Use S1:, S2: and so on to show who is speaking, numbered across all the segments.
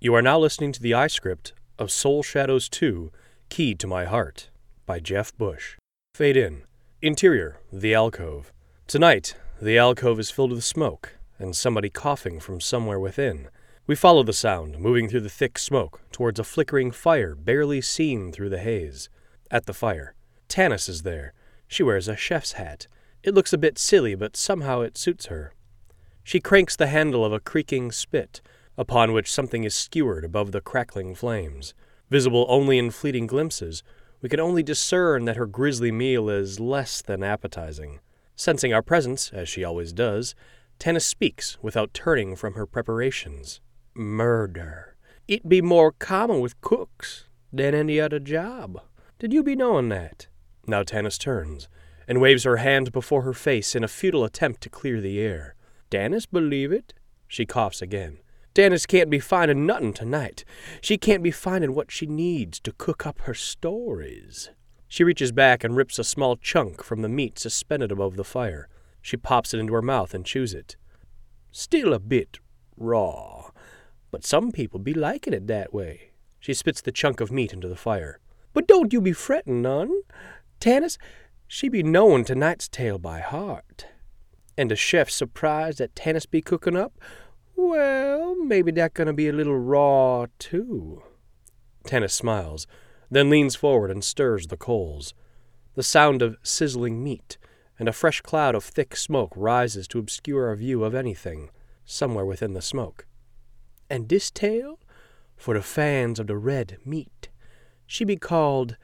S1: You are now listening to the iScript of Soul Shadows 2, Key to My Heart, by Jeff Bush. Fade in. Interior, the alcove. Tonight, the alcove is filled with smoke, and somebody coughing from somewhere within. We follow the sound, moving through the thick smoke, towards a flickering fire barely seen through the haze. At the fire, Tanis is there. She wears a chef's hat. It looks a bit silly, but somehow it suits her. She cranks the handle of a creaking spit, upon which something is skewered above the crackling flames. Visible only in fleeting glimpses, we can only discern that her grisly meal is less than appetizing. Sensing our presence, as she always does, Tanis speaks without turning from her preparations. Murder. It be more common with cooks than any other job. Did you be knowing that? Now Tanis turns, and waves her hand before her face in a futile attempt to clear the air. Tanis believe it? She coughs again. Tanis can't be finding nothin' tonight. She can't be finding what she needs to cook up her stories. She reaches back and rips a small chunk from the meat suspended above the fire. She pops it into her mouth and chews it. Still a bit raw, but some people be liking it that way. She spits the chunk of meat into the fire. But don't you be frettin' none. Tanis, she be knowin' tonight's tale by heart. And the chef surprised that Tanis be cookin' up? Well, maybe that gonna be a little raw, too. Tanis smiles, then leans forward and stirs the coals. The sound of sizzling meat and a fresh cloud of thick smoke rises to obscure our view of anything, somewhere within the smoke. And this tale, for the fans of the red meat, she be called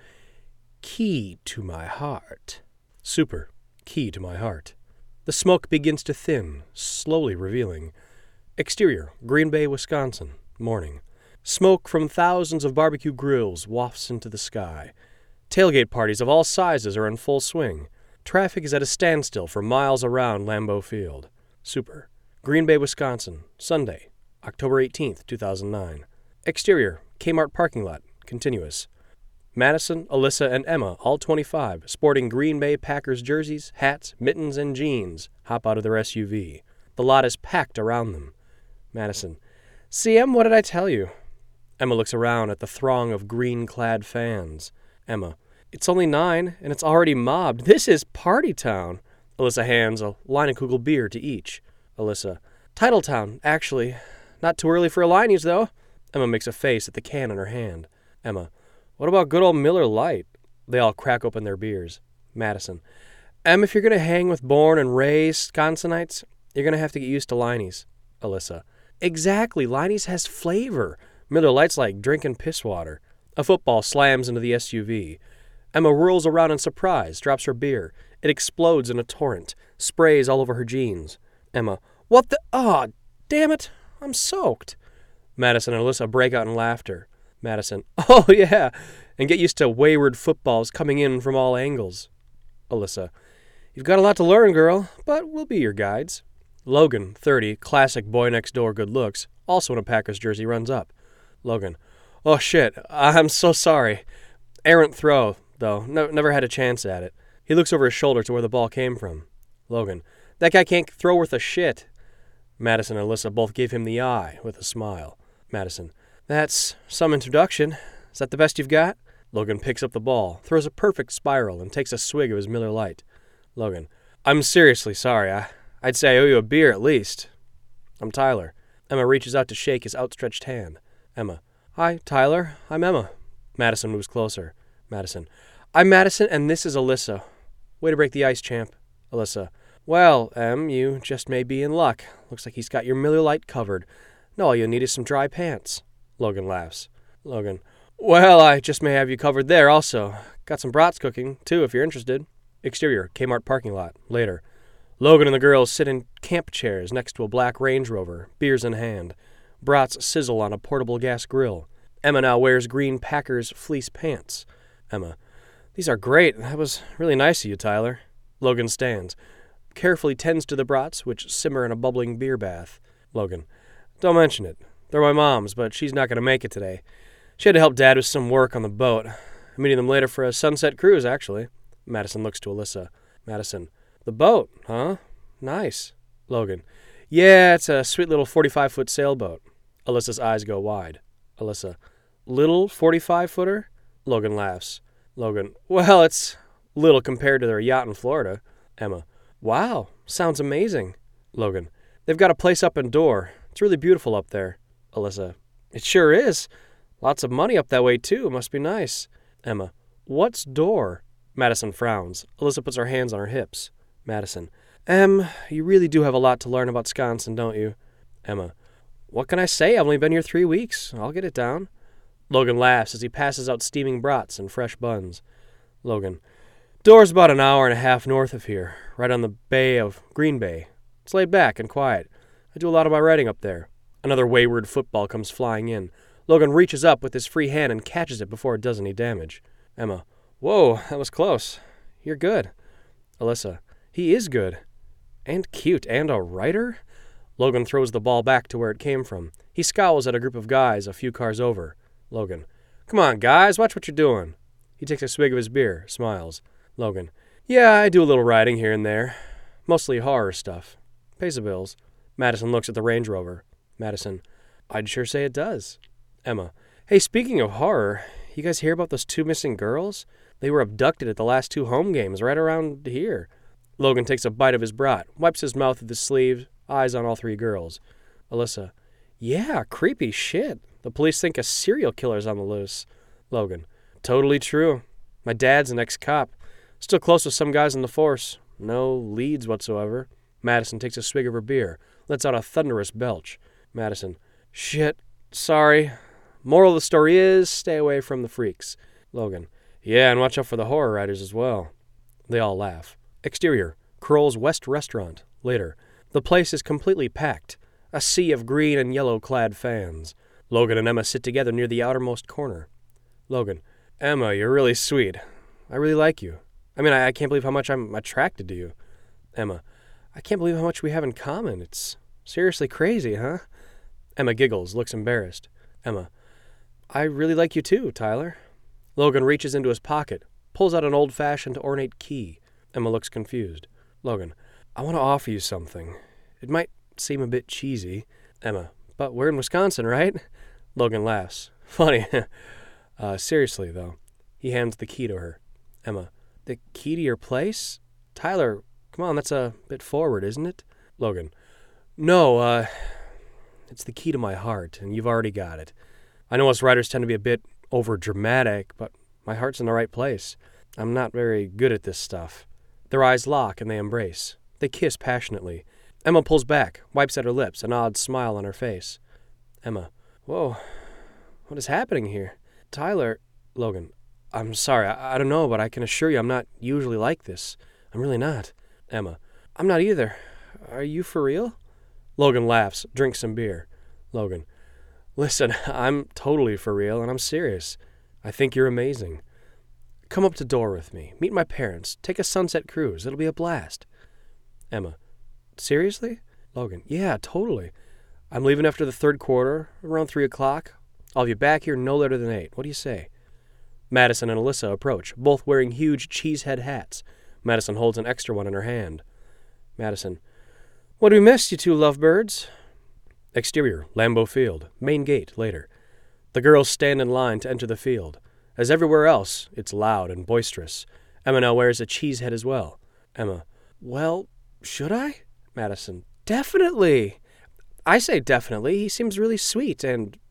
S1: Key to My Heart. Super, Key to My Heart. The smoke begins to thin, slowly revealing. Exterior, Green Bay, Wisconsin, morning. Smoke from thousands of barbecue grills wafts into the sky. Tailgate parties of all sizes are in full swing. Traffic is at a standstill for miles around Lambeau Field. Super. Green Bay, Wisconsin, Sunday, October 18th, 2009. Exterior, Kmart parking lot, continuous. Madison, Alyssa, and Emma, all 25, sporting Green Bay Packers jerseys, hats, mittens, and jeans, hop out of their SUV. The lot is packed around them. Madison. See, Em, what did I tell you? Emma looks around at the throng of green-clad fans. Emma. It's only 9, and it's already mobbed. This is party town. Alyssa hands a Leinenkugel beer to each. Alyssa. Titletown, actually. Not too early for a Leinies, though. Emma makes a face at the can in her hand. Emma. What about good old Miller Lite? They all crack open their beers. Madison. Em, if you're going to hang with born and raised Wisconsinites, you're going to have to get used to Leinies. Alyssa. Exactly, Leinies has flavor. Miller Lite's like drinking piss water. A football slams into the SUV. Emma whirls around in surprise, drops her beer. It explodes in a torrent, sprays all over her jeans. Emma. What the? Aw, damn it, I'm soaked. Madison and Alyssa break out in laughter. Madison. Oh, yeah, and get used to wayward footballs coming in from all angles. Alyssa. You've got a lot to learn, girl, but we'll be your guides. Logan, 30, classic boy-next-door good looks, also in a Packers jersey, runs up. Logan. Oh, shit, I'm so sorry. Errant throw, though. Never had a chance at it. He looks over his shoulder to where the ball came from. Logan. That guy can't throw worth a shit. Madison and Alyssa both give him the eye with a smile. Madison. That's some introduction. Is that the best you've got? Logan picks up the ball, throws a perfect spiral, and takes a swig of his Miller Lite. Logan. I'm seriously sorry. I'd say I owe you a beer at least. I'm Tyler. Emma reaches out to shake his outstretched hand. Emma. Hi, Tyler. I'm Emma. Madison moves closer. Madison. I'm Madison, and this is Alyssa. Way to break the ice, champ. Alyssa. Well, Em, you just may be in luck. Looks like he's got your Miller Lite covered. No, all you need is some dry pants. Logan laughs. Logan. Well, I just may have you covered there also. Got some brats cooking, too, if you're interested. Exterior, Kmart parking lot. Later. Logan and the girls sit in camp chairs next to a black Range Rover, beers in hand. Brats sizzle on a portable gas grill. Emma now wears green Packers fleece pants. Emma. These are great. That was really nice of you, Tyler. Logan stands. Carefully tends to the brats, which simmer in a bubbling beer bath. Logan. Don't mention it. They're my mom's, but she's not going to make it today. She had to help Dad with some work on the boat. I'm meeting them later for a sunset cruise, actually. Madison looks to Alyssa. Madison. The boat, huh? Nice. Logan. Yeah, it's a sweet little 45-foot sailboat. Alyssa's eyes go wide. Alyssa, little 45-footer? Logan laughs. Logan, well, it's little compared to their yacht in Florida. Emma, wow, sounds amazing. Logan, they've got a place up in Dorr. It's really beautiful up there. Alyssa, it sure is. Lots of money up that way, too. It must be nice. Emma, what's Dorr? Madison frowns. Alyssa puts her hands on her hips. Madison, you really do have a lot to learn about Wisconsin, don't you? Emma, what can I say? I've only been here 3 weeks. I'll get it down. Logan laughs as he passes out steaming brats and fresh buns. Logan, Dorr's about an hour and a half north of here, right on the bay of Green Bay. It's laid back and quiet. I do a lot of my writing up there. Another wayward football comes flying in. Logan reaches up with his free hand and catches it before it does any damage. Emma, whoa, that was close. You're good. Alyssa, he is good. And cute. And a writer? Logan throws the ball back to where it came from. He scowls at a group of guys a few cars over. Logan, come on, guys, watch what you're doing. He takes a swig of his beer, smiles. Logan, yeah, I do a little writing here and there. Mostly horror stuff. Pays the bills. Madison looks at the Range Rover. Madison, I'd sure say it does. Emma, hey, speaking of horror, you guys hear about those 2 missing girls? They were abducted at the last 2 home games right around here. Logan takes a bite of his brat, wipes his mouth with his sleeve, eyes on all 3 girls. Alyssa, yeah, creepy shit. The police think a serial killer's on the loose. Logan, totally true. My dad's an ex-cop. Still close with some guys in the force. No leads whatsoever. Madison takes a swig of her beer, lets out a thunderous belch. Madison, shit, sorry. Moral of the story is, stay away from the freaks. Logan, yeah, and watch out for the horror writers as well. They all laugh. Exterior, Kroll's West Restaurant. Later, the place is completely packed. A sea of green and yellow-clad fans. Logan and Emma sit together near the outermost corner. Logan, Emma, you're really sweet. I really like you. I can't believe how much I'm attracted to you. Emma, I can't believe how much we have in common. It's seriously crazy, huh? Emma giggles, looks embarrassed. Emma, I really like you too, Tyler. Logan reaches into his pocket, pulls out an old-fashioned ornate key. Emma looks confused. Logan, I want to offer you something. It might seem a bit cheesy. Emma, but we're in Wisconsin, right? Logan laughs. Funny. Seriously, though. He hands the key to her. Emma, the key to your place? Tyler, come on, that's a bit forward, isn't it? Logan, no, it's the key to my heart, and you've already got it. I know us writers tend to be a bit over-dramatic, but my heart's in the right place. I'm not very good at this stuff. Their eyes lock, and they embrace. They kiss passionately. Emma pulls back, wipes at her lips, an odd smile on her face. Emma, whoa, what is happening here? Tyler, Logan, I'm sorry, I don't know, but I can assure you I'm not usually like this. I'm really not. Emma, I'm not either. Are you for real? Logan laughs, drinks some beer. Logan, listen, I'm totally for real, and I'm serious. I think you're amazing. Come up to Dorr with me. Meet my parents. Take a sunset cruise. It'll be a blast. Emma, seriously? Logan, yeah, totally. I'm leaving after the 3rd quarter, around 3 o'clock. I'll be back here no later than 8. What do you say? Madison and Alyssa approach, both wearing huge cheesehead hats. Madison holds an extra one in her hand. Madison, what do we miss, you 2 lovebirds? Exterior, Lambeau Field, main gate, later. The girls stand in line to enter the field. As everywhere else, it's loud and boisterous. Emma now wears a cheesehead as well. Emma, well, should I? Madison, definitely. I say definitely. He seems really sweet and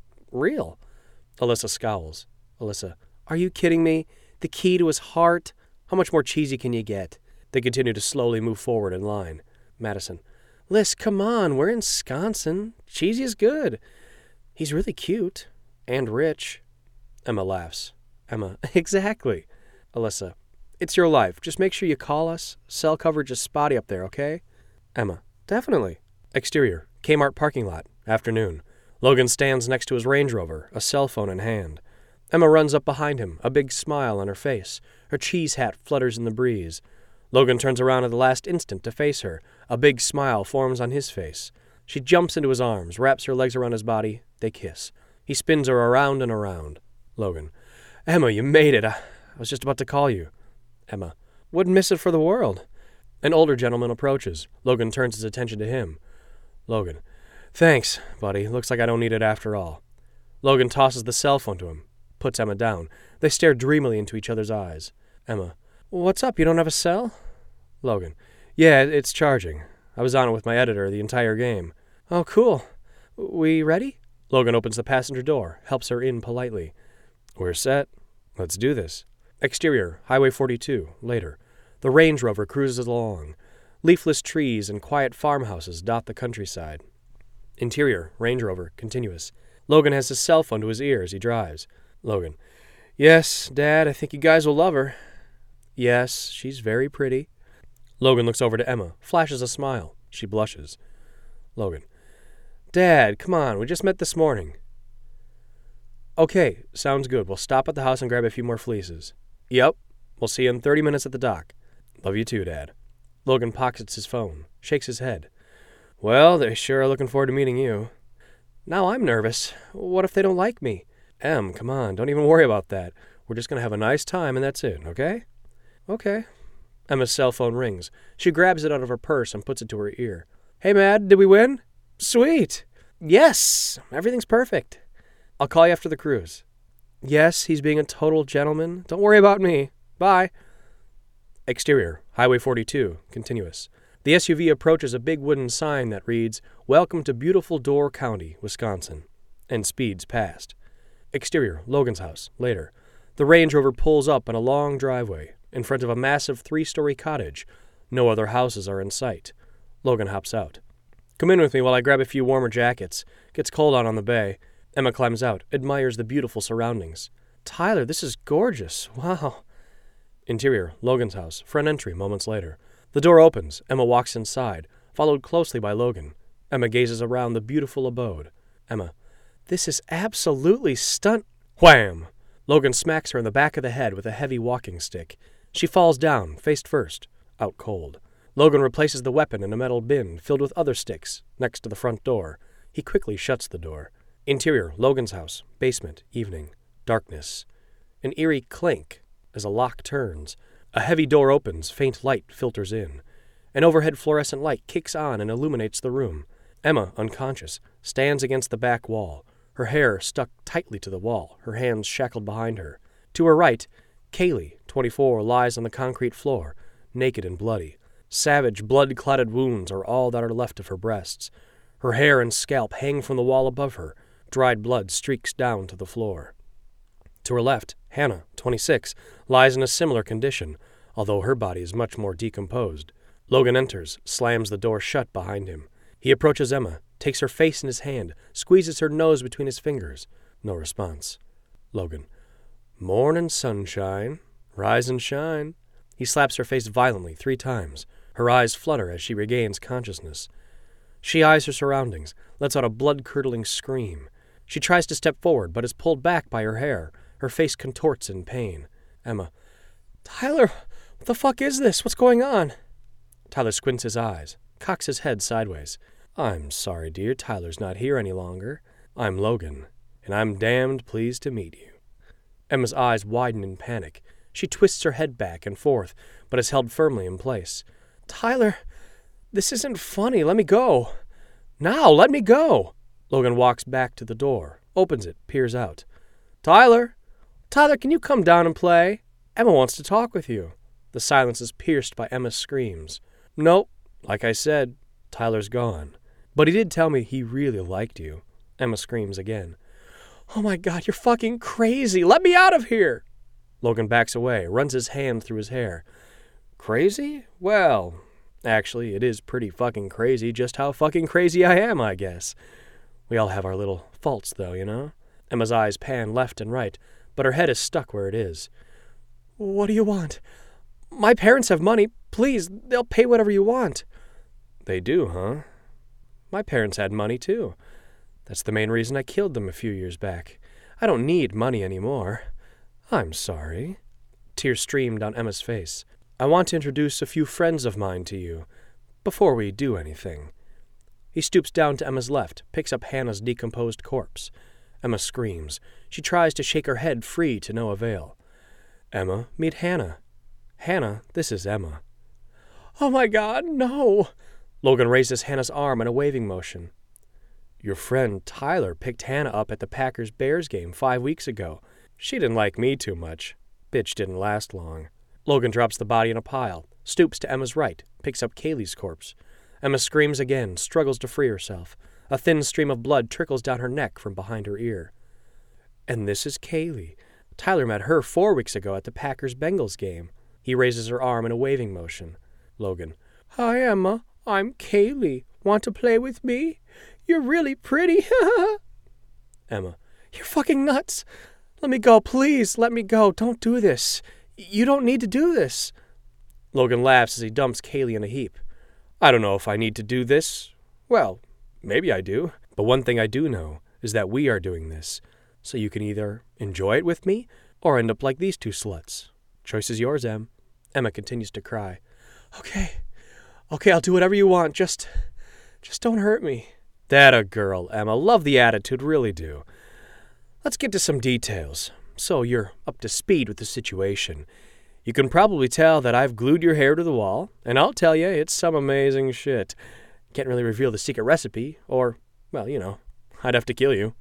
S1: real. Alyssa scowls. Alyssa, are you kidding me? The key to his heart? How much more cheesy can you get? They continue to slowly move forward in line. Madison, Liz, come on, we're in Wisconsin. Cheesy is good. He's really cute. And rich. Emma laughs. Emma, exactly. Alyssa, it's your life. Just make sure you call us. Cell coverage is spotty up there, okay? Emma, definitely. Exterior, Kmart parking lot, afternoon. Logan stands next to his Range Rover, a cell phone in hand. Emma runs up behind him, a big smile on her face. Her cheese hat flutters in the breeze. Logan turns around at the last instant to face her. A big smile forms on his face. She jumps into his arms, wraps her legs around his body. They kiss. He spins her around and around. Logan, Emma, you made it. I was just about to call you. Emma, wouldn't miss it for the world. An older gentleman approaches. Logan turns his attention to him. Logan, thanks, buddy. Looks like I don't need it after all. Logan tosses the cell phone to him, puts Emma down. They stare dreamily into each other's eyes. Emma, what's up, you don't have a cell? Logan, yeah, it's charging. I was on it with my editor the entire game. Oh, cool. We ready? Logan opens the passenger door, helps her in politely. We're set. Let's do this. Exterior, Highway 42, later. The Range Rover cruises along. Leafless trees and quiet farmhouses dot the countryside. Interior, Range Rover, continuous. Logan has his cell phone to his ear as he drives. Logan, yes, Dad, I think you guys will love her. Yes, she's very pretty. Logan looks over to Emma, flashes a smile. She blushes. Logan, Dad, come on, we just met this morning. Okay, sounds good. We'll stop at the house and grab a few more fleeces. Yep, we'll see you in 30 minutes at the dock. Love you too, Dad. Logan pockets his phone, shakes his head. Well, they sure are looking forward to meeting you. Now I'm nervous. What if they don't like me? Em, come on, don't even worry about that. We're just going to have a nice time and that's it, okay? Okay. Emma's cell phone rings. She grabs it out of her purse and puts it to her ear. Hey, Mad, did we win? Sweet. Yes, everything's perfect. I'll call you after the cruise. Yes, he's being a total gentleman. Don't worry about me. Bye. Exterior, Highway 42, continuous. The SUV approaches a big wooden sign that reads, Welcome to beautiful Door County, Wisconsin, and speeds past. Exterior, Logan's house, later. The Range Rover pulls up on a long driveway, in front of a massive 3-story cottage. No other houses are in sight. Logan hops out. Come in with me while I grab a few warmer jackets. Gets cold out on the bay. Emma climbs out, admires the beautiful surroundings. Tyler, this is gorgeous. Wow. Interior, Logan's house, front entry, moments later. The door opens. Emma walks inside, followed closely by Logan. Emma gazes around the beautiful abode. Emma, this is absolutely Wham! Logan smacks her in the back of the head with a heavy walking stick. She falls down, face first, out cold. Logan replaces the weapon in a metal bin filled with other sticks, next to the front door. He quickly shuts the door. Interior, Logan's house, basement, evening, darkness. An eerie clink as a lock turns. A heavy door opens, faint light filters in. An overhead fluorescent light kicks on and illuminates the room. Emma, unconscious, stands against the back wall, her hair stuck tightly to the wall, her hands shackled behind her. To her right, Kaylee, 24, lies on the concrete floor, naked and bloody. Savage, blood-clotted wounds are all that are left of her breasts. Her hair and scalp hang from the wall above her. Dried blood streaks down to the floor. To her left, Hannah, 26, lies in a similar condition, although her body is much more decomposed. Logan enters, slams the door shut behind him. He approaches Emma, takes her face in his hand, squeezes her nose between his fingers. No response. Logan. Morning, sunshine. Rise and shine. He slaps her face violently 3 times. Her eyes flutter as she regains consciousness. She eyes her surroundings, lets out a blood-curdling scream. She tries to step forward, but is pulled back by her hair. Her face contorts in pain. Emma. Tyler, what the fuck is this? What's going on? Tyler squints his eyes, cocks his head sideways. I'm sorry, dear. Tyler's not here any longer. I'm Logan, and I'm damned pleased to meet you. Emma's eyes widen in panic. She twists her head back and forth, but is held firmly in place. Tyler, this isn't funny. Let me go. Now, let me go. Logan walks back to the door, opens it, peers out. Tyler! Tyler, can you come down and play? Emma wants to talk with you. The silence is pierced by Emma's screams. Nope. Like I said, Tyler's gone. But he did tell me he really liked you. Emma screams again. Oh my God, you're fucking crazy. Let me out of here. Logan backs away, runs his hand through his hair. Crazy? Well, actually, it is pretty fucking crazy just how fucking crazy I am, I guess. We all have our little faults, though, you know? Emma's eyes pan left and right, but her head is stuck where it is. What do you want? My parents have money. Please, they'll pay whatever you want. They do, huh? My parents had money, too. That's the main reason I killed them a few years back. I don't need money anymore. I'm sorry. Tears streamed down Emma's face. I want to introduce a few friends of mine to you, before we do anything. He stoops down to Emma's left, picks up Hannah's decomposed corpse. Emma screams. She tries to shake her head free to no avail. Emma, meet Hannah. Hannah, this is Emma. Oh my God, no! Logan raises Hannah's arm in a waving motion. Your friend Tyler picked Hannah up at the Packers-Bears game 5 weeks ago. She didn't like me too much. Bitch didn't last long. Logan drops the body in a pile, stoops to Emma's right, picks up Kaylee's corpse. Emma screams again, struggles to free herself. A thin stream of blood trickles down her neck from behind her ear. And this is Kaylee. Tyler met her 4 weeks ago at the Packers-Bengals game. He raises her arm in a waving motion. Logan. Hi, Emma. I'm Kaylee. Want to play with me? You're really pretty. Emma. You're fucking nuts. Let me go, please. Let me go. Don't do this. You don't need to do this. Logan laughs as he dumps Kaylee in a heap. I don't know if I need to do this. Well, maybe I do. But one thing I do know is that we are doing this. So you can either enjoy it with me or end up like these two sluts. Choice is yours, Em. Emma continues to cry. Okay, I'll do whatever you want. Just don't hurt me. That a girl, Emma. Love the attitude, really do. Let's get to some details. So you're up to speed with the situation. You can probably tell that I've glued your hair to the wall, and I'll tell you, it's some amazing shit. Can't really reveal the secret recipe, or, well, you know, I'd have to kill you.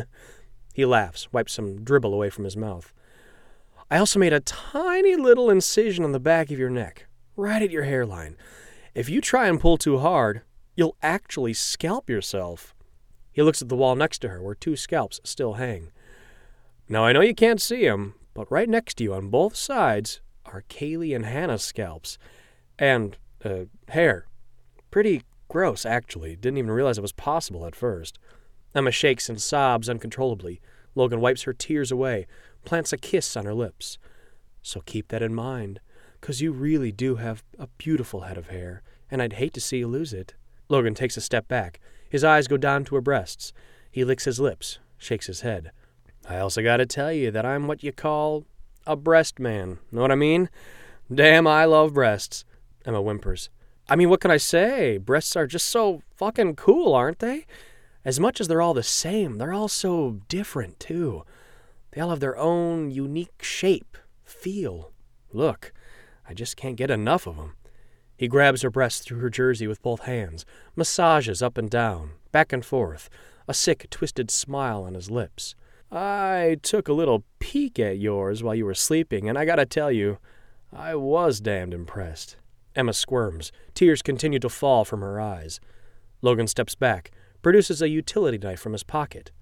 S1: He laughs, wipes some dribble away from his mouth. I also made a tiny little incision on the back of your neck, right at your hairline. If you try and pull too hard, you'll actually scalp yourself. He looks at the wall next to her, where 2 scalps still hang. Now, I know you can't see them, but right next to you on both sides are Kaylee and Hannah's scalps. And, hair. Pretty gross, actually. Didn't even realize it was possible at first. Emma shakes and sobs uncontrollably. Logan wipes her tears away, plants a kiss on her lips. So keep that in mind, 'cause you really do have a beautiful head of hair, and I'd hate to see you lose it. Logan takes a step back. His eyes go down to her breasts. He licks his lips, shakes his head. I also gotta tell you that I'm what you call a breast man. Know what I mean? Damn, I love breasts. Emma whimpers. I mean, what can I say? Breasts are just so fucking cool, aren't they? As much as they're all the same, they're all so different, too. They all have their own unique shape, feel, look. I just can't get enough of them. He grabs her breasts through her jersey with both hands, massages up and down, back and forth, a sick, twisted smile on his lips. I took a little peek at yours while you were sleeping, and I gotta tell you, I was damned impressed. Emma squirms. Tears continue to fall from her eyes. Logan steps back, produces a utility knife from his pocket.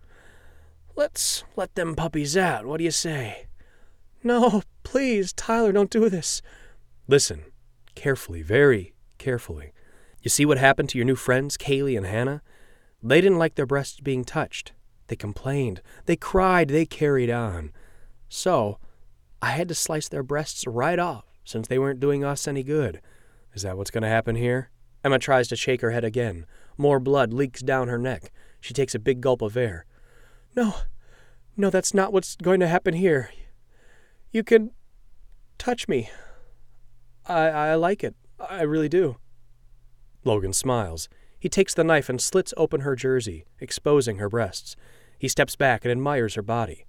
S1: Let's let them puppies out. What do you say? No, please, Tyler, don't do this. Listen, carefully, very carefully. You see what happened to your new friends, Kaylee and Hannah? They didn't like their breasts being touched. They complained. They cried. They carried on. So, I had to slice their breasts right off, since they weren't doing us any good. Is that what's going to happen here? Emma tries to shake her head again. More blood leaks down her neck. She takes a big gulp of air. No, that's not what's going to happen here. You can touch me. I like it. I really do. Logan smiles. He takes the knife and slits open her jersey, exposing her breasts. He steps back and admires her body.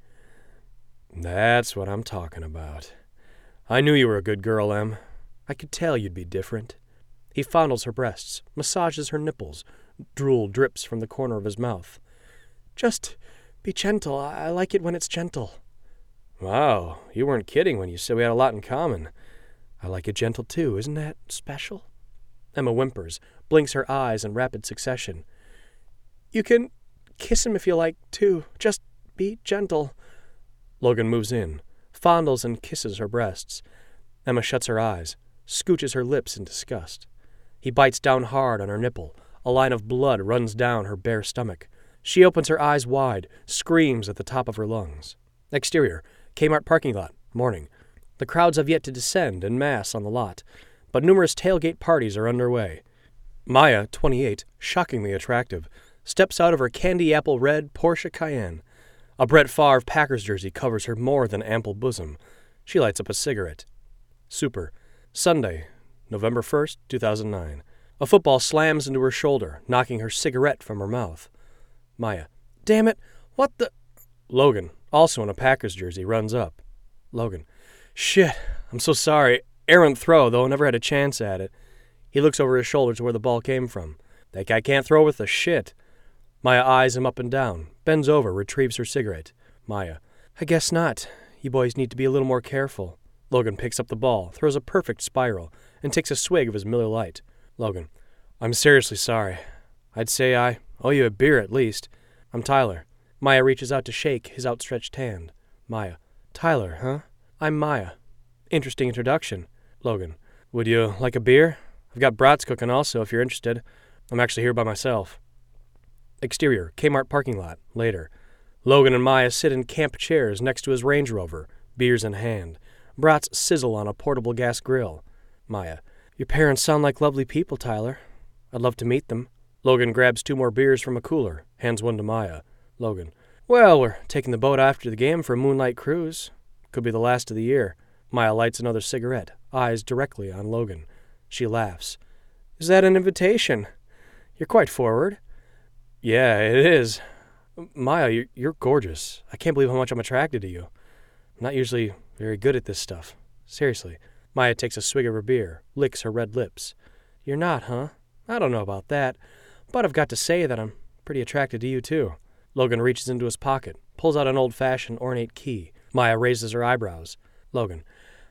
S1: That's what I'm talking about. I knew you were a good girl, Em. I could tell you'd be different. He fondles her breasts, massages her nipples. Drool drips from the corner of his mouth. Just be gentle. I like it when it's gentle. Wow, you weren't kidding when you said we had a lot in common. I like it gentle, too. Isn't that special? Emma whimpers, blinks her eyes in rapid succession. You can kiss him if you like, too. Just be gentle. Logan moves in, fondles and kisses her breasts. Emma shuts her eyes, scooches her lips in disgust. He bites down hard on her nipple. A line of blood runs down her bare stomach. She opens her eyes wide, screams at the top of her lungs. Exterior, Kmart parking lot, morning. The crowds have yet to descend en masse on the lot, but numerous tailgate parties are underway. Maya, 28, shockingly attractive, steps out of her candy apple red Porsche Cayenne. A Brett Favre Packers jersey covers her more than ample bosom. She lights up a cigarette. Super. Sunday, November 1st, 2009. A football slams into her shoulder, knocking her cigarette from her mouth. Maya. Damn it, what the... Logan, also in a Packers jersey, runs up. Logan. Shit, I'm so sorry. Errant throw, though, never had a chance at it. He looks over his shoulder to where the ball came from. That guy can't throw with the shit. Maya eyes him up and down, bends over, retrieves her cigarette. Maya, I guess not. You boys need to be a little more careful. Logan picks up the ball, throws a perfect spiral, and takes a swig of his Miller Lite. Logan, I'm seriously sorry. I'd say I owe you a beer at least. I'm Tyler. Maya reaches out to shake his outstretched hand. Maya, Tyler, huh? I'm Maya. Interesting introduction. Logan, would you like a beer? I've got brats cooking also, if you're interested. I'm actually here by myself. Exterior, Kmart parking lot, later. Logan and Maya sit in camp chairs next to his Range Rover, beers in hand. Brats sizzle on a portable gas grill. Maya, your parents sound like lovely people, Tyler. I'd love to meet them. Logan grabs 2 more beers from a cooler, hands one to Maya. Logan, well, we're taking the boat after the game for a moonlight cruise. Could be the last of the year. Maya lights another cigarette, eyes directly on Logan. She laughs. Is that an invitation? You're quite forward. Yeah, it is. Maya, you're gorgeous. I can't believe how much I'm attracted to you. I'm not usually very good at this stuff. Seriously. Maya takes a swig of her beer, licks her red lips. You're not, huh? I don't know about that, but I've got to say that I'm pretty attracted to you, too. Logan reaches into his pocket, pulls out an old-fashioned ornate key. Maya raises her eyebrows. Logan,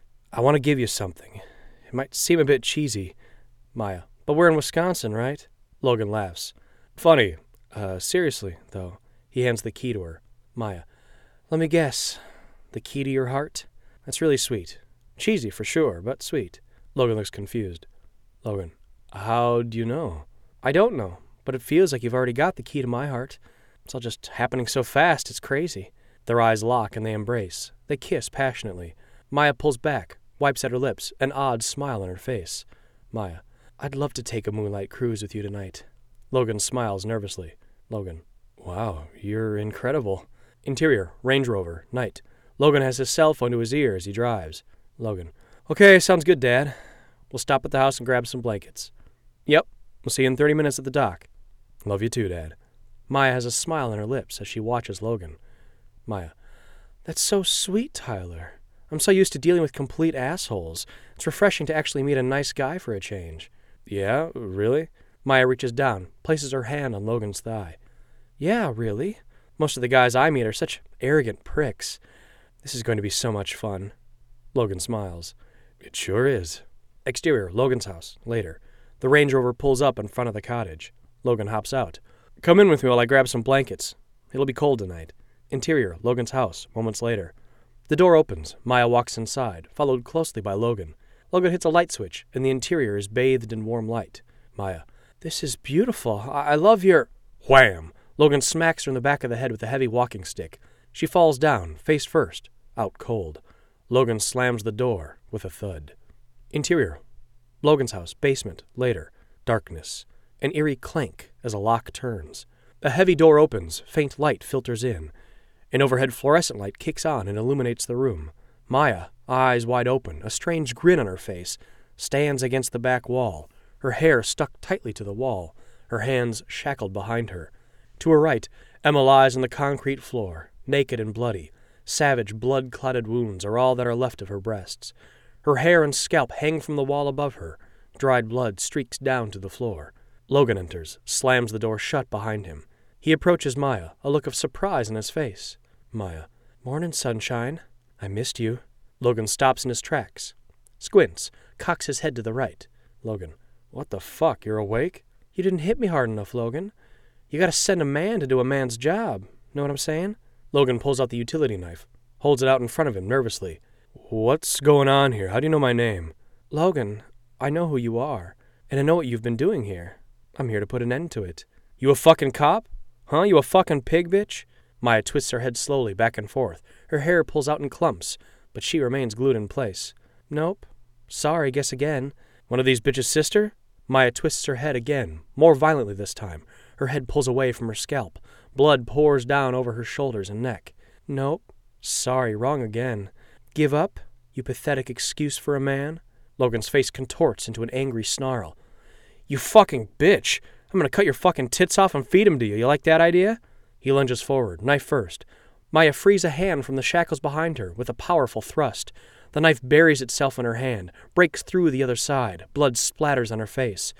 S1: I want to give you something. It might seem a bit cheesy. Maya, but we're in Wisconsin, right? Logan laughs. Funny. Seriously, though. He hands the key to her. Maya, let me guess. The key to your heart? That's really sweet. Cheesy for sure, but sweet. Logan looks confused. Logan, how do you know? I don't know, but it feels like you've already got the key to my heart. It's all just happening so fast, it's crazy. Their eyes lock and they embrace. They kiss passionately. Maya pulls back, wipes at her lips, an odd smile on her face. Maya, I'd love to take a moonlight cruise with you tonight. Logan smiles nervously. Logan, wow, you're incredible. Interior, Range Rover, night. Logan has his cell phone to his ear as he drives. Logan, okay, sounds good, Dad. We'll stop at the house and grab some blankets. Yep, we'll see you in 30 minutes at the dock. Love you too, Dad. Maya has a smile on her lips as she watches Logan. Maya, that's so sweet, Tyler. I'm so used to dealing with complete assholes. It's refreshing to actually meet a nice guy for a change. Yeah, really? Maya reaches down, places her hand on Logan's thigh. Yeah, really? Most of the guys I meet are such arrogant pricks. This is going to be so much fun. Logan smiles. It sure is. Exterior, Logan's house, later. The Range Rover pulls up in front of the cottage. Logan hops out. Come in with me while I grab some blankets. It'll be cold tonight. Interior, Logan's house, moments later. The door opens. Maya walks inside, followed closely by Logan. Logan hits a light switch, and the interior is bathed in warm light. Maya, this is beautiful. I love your... Wham! Logan smacks her in the back of the head with a heavy walking stick. She falls down, face first, out cold. Logan slams the door with a thud. Interior, Logan's house, basement, later. Darkness. An eerie clank as a lock turns. A heavy door opens, faint light filters in. An overhead fluorescent light kicks on and illuminates the room. Maya, eyes wide open, a strange grin on her face, stands against the back wall, her hair stuck tightly to the wall, her hands shackled behind her. To her right, Emma lies on the concrete floor, naked and bloody. Savage, blood-clotted wounds are all that are left of her breasts. Her hair and scalp hang from the wall above her. Dried blood streaks down to the floor. Logan enters, slams the door shut behind him. He approaches Maya, a look of surprise on his face. Maya, morning, sunshine. I missed you. Logan stops in his tracks. Squints, cocks his head to the right. Logan, what the fuck, you're awake? You didn't hit me hard enough, Logan. You gotta send a man to do a man's job. Know what I'm saying? Logan pulls out the utility knife, holds it out in front of him nervously. What's going on here? How do you know my name? Logan, I know who you are, and I know what you've been doing here. I'm here to put an end to it. You a fucking cop? Huh? You a fucking pig bitch? Maya twists her head slowly back and forth. Her hair pulls out in clumps, but she remains glued in place. Nope. Sorry, guess again. One of these bitches' sister? Maya twists her head again, more violently this time. Her head pulls away from her scalp. Blood pours down over her shoulders and neck. Nope. Sorry, wrong again. Give up? You pathetic excuse for a man? Logan's face contorts into an angry snarl. You fucking bitch! I'm gonna cut your fucking tits off and feed 'em to you. You like that idea? He lunges forward, knife first. Maya frees a hand from the shackles behind her with a powerful thrust. The knife buries itself in her hand, breaks through the other side. Blood splatters on her face.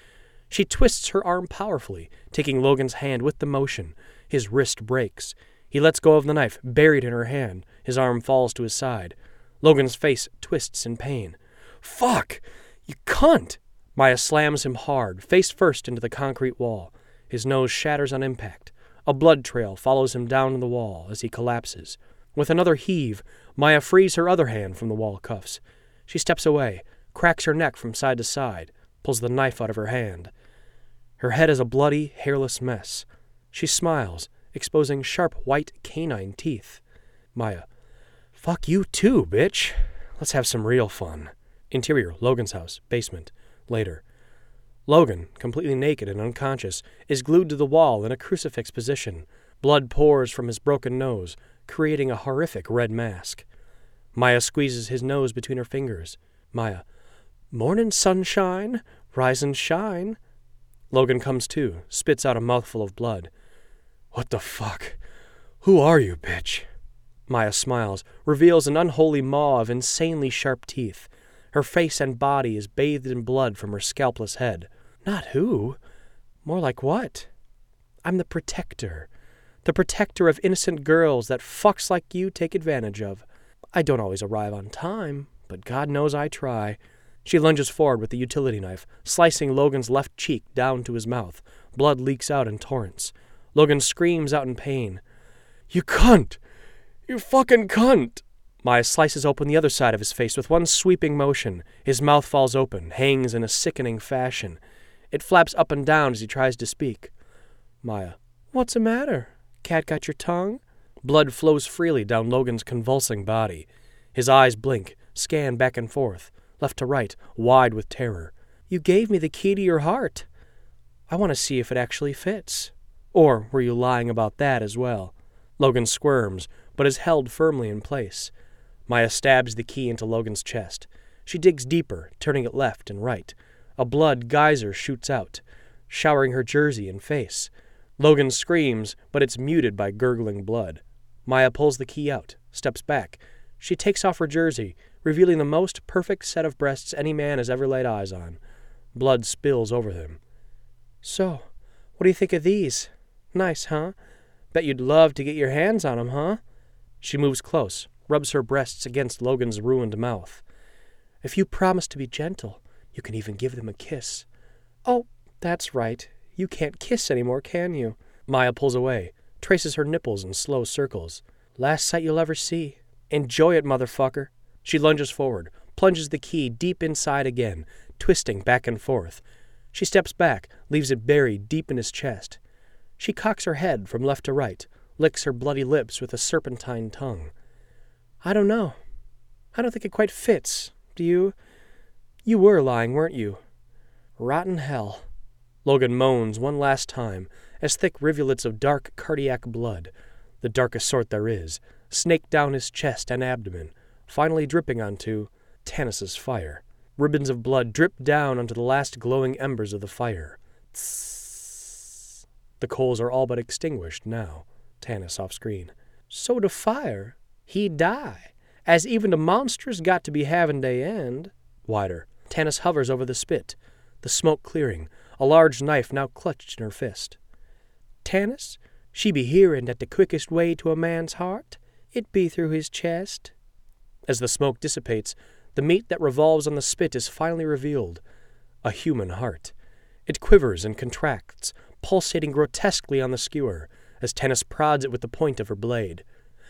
S1: She twists her arm powerfully, taking Logan's hand with the motion. His wrist breaks. He lets go of the knife, buried in her hand. His arm falls to his side. Logan's face twists in pain. Fuck! You cunt! Maya slams him hard, face first into the concrete wall. His nose shatters on impact. A blood trail follows him down the wall as he collapses. With another heave, Maya frees her other hand from the wall cuffs. She steps away, cracks her neck from side to side, pulls the knife out of her hand. Her head is a bloody, hairless mess. She smiles, exposing sharp white canine teeth. Maya: fuck you too, bitch. Let's have some real fun. Interior, Logan's house, basement. Later. Logan, completely naked and unconscious, is glued to the wall in a crucifix position. Blood pours from his broken nose, creating a horrific red mask. Maya squeezes his nose between her fingers. Maya: morning sunshine, rise and shine. Logan comes to, spits out a mouthful of blood. What the fuck? Who are you, bitch? Maya smiles, reveals an unholy maw of insanely sharp teeth. Her face and body is bathed in blood from her scalpless head. Not who. More like what? I'm the protector. The protector of innocent girls that fucks like you take advantage of. I don't always arrive on time, but God knows I try. She lunges forward with the utility knife, slicing Logan's left cheek down to his mouth. Blood leaks out in torrents. Logan screams out in pain. You cunt! You fucking cunt! Maya slices open the other side of his face with one sweeping motion. His mouth falls open, hangs in a sickening fashion. It flaps up and down as he tries to speak. Maya: what's the matter? Cat got your tongue? Blood flows freely down Logan's convulsing body. His eyes blink, scan back and forth, left to right, wide with terror. You gave me the key to your heart. I want to see if it actually fits. Or were you lying about that as well? Logan squirms, but is held firmly in place. Maya stabs the key into Logan's chest. She digs deeper, turning it left and right. A blood geyser shoots out, showering her jersey and face. Logan screams, but it's muted by gurgling blood. Maya pulls the key out, steps back. She takes off her jersey, revealing the most perfect set of breasts any man has ever laid eyes on. Blood spills over them. So, what do you think of these? Nice, huh? Bet you'd love to get your hands on 'em, huh? She moves close, rubs her breasts against Logan's ruined mouth. If you promise to be gentle, you can even give them a kiss. Oh, that's right. You can't kiss anymore, can you? Maya pulls away, traces her nipples in slow circles. Last sight you'll ever see. Enjoy it, motherfucker. She lunges forward, plunges the key deep inside again, twisting back and forth. She steps back, leaves it buried deep in his chest. She cocks her head from left to right, licks her bloody lips with a serpentine tongue. I don't know. I don't think it quite fits. Do you? You were lying, weren't you? Rotten hell. Logan moans one last time, as thick rivulets of dark cardiac blood, the darkest sort there is, snake down his chest and abdomen, finally dripping onto Tanis's fire. Ribbons of blood drip down onto the last glowing embers of the fire. Tss. The coals are all but extinguished now. Tanis off screen. So the fire, he die, as even the monsters got to be having they end. Wider. Tanis hovers over the spit, the smoke clearing, a large knife now clutched in her fist. Tanis, she be hearing that the quickest way to a man's heart, it be through his chest. As the smoke dissipates, the meat that revolves on the spit is finally revealed. A human heart. It quivers and contracts, pulsating grotesquely on the skewer, as Tanis prods it with the point of her blade.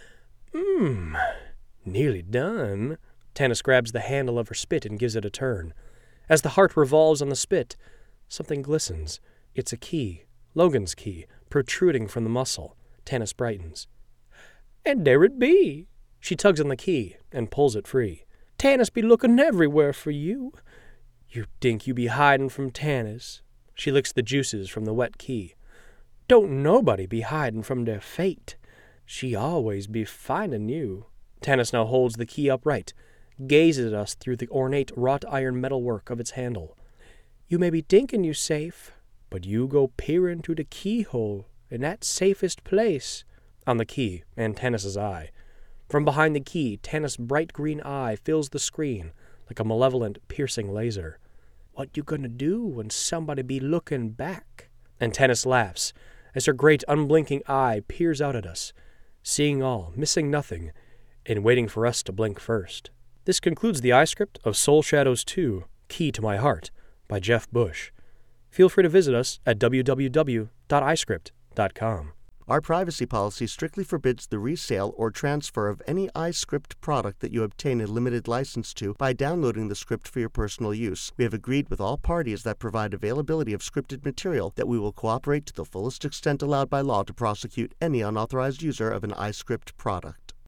S1: Nearly done. Tanis grabs the handle of her spit and gives it a turn. As the heart revolves on the spit, something glistens. It's a key, Logan's key, protruding from the muscle. Tanis brightens. And there it be. She tugs on the key and pulls it free. Tanis be looking everywhere for you. You think you be hiding from Tanis. She licks the juices from the wet key. Don't nobody be hiding from their fate. She always be finding you. Tanis now holds the key upright, gazes at us through the ornate wrought iron metalwork of its handle. You may be thinking you safe, but you go peering through the keyhole in that safest place. On the key, and Tanis's eye. From behind the key, Tanis' bright green eye fills the screen like a malevolent, piercing laser. What you gonna do when somebody be looking back? And Tanis laughs as her great unblinking eye peers out at us, seeing all, missing nothing, and waiting for us to blink first. This concludes the iScript of Soul Shadows 2, Key to My Heart, by Jeff Bush. Feel free to visit us at www.iscript.com.
S2: Our privacy policy strictly forbids the resale or transfer of any iScript product that you obtain a limited license to by downloading the script for your personal use. We have agreed with all parties that provide availability of scripted material that we will cooperate to the fullest extent allowed by law to prosecute any unauthorized user of an iScript product.